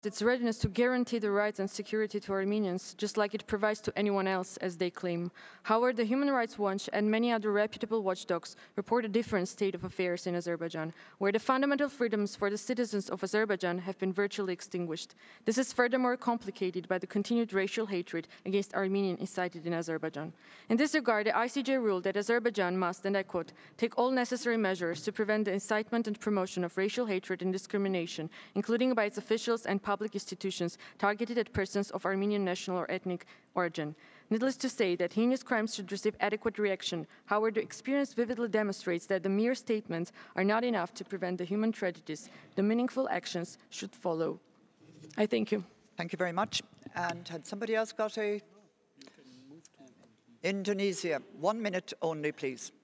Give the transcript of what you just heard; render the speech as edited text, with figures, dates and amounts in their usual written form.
its readiness to guarantee the rights and security to Armenians, just like it provides to anyone else, as they claim. However, the Human Rights Watch and many other reputable watchdogs report a different state of affairs in Azerbaijan, where the fundamental freedoms for the citizens of Azerbaijan have been virtually extinguished. This is furthermore complicated by the continued racial hatred against Armenians incited in Azerbaijan. In this regard, the ICJ ruled that Azerbaijan must, and I quote, take all necessary measures to prevent the incitement and promotion of racial hatred and discrimination, including by its officials and public institutions targeted at persons of Armenian national or ethnic origin. Needless to say that heinous crimes should receive adequate reaction. However, the experience vividly demonstrates that the mere statements are not enough to prevent the human tragedies. The meaningful actions should follow. I thank you. Thank you very much. And had somebody else got a? Indonesia. 1 minute only, please.